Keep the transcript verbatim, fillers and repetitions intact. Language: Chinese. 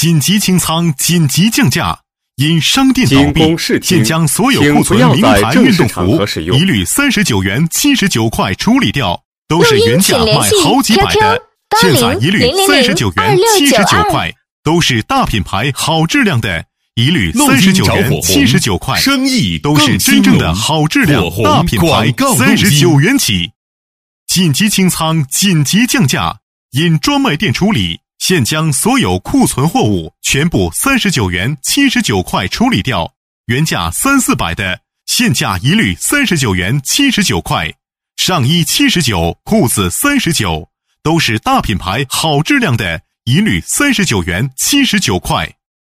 紧急清仓，紧急降价。因商店倒闭，现将所有库存名牌运动服一律三十九元七十九块处理掉，都是原价卖好几百的，现在一律三十九元七十九块，都是大品牌好质量的，一律三十九元七十九块， 生意都是真正的好质量大品牌，三十九元起。紧急清仓，紧急降价，因专卖店处理，现将所有库存货物全部三十九元七十九块处理掉，原价三四百的，现价一律三十九元七十九块，上衣七十九，裤子三十九，都是大品牌好质量的，一律三十九元七十九块。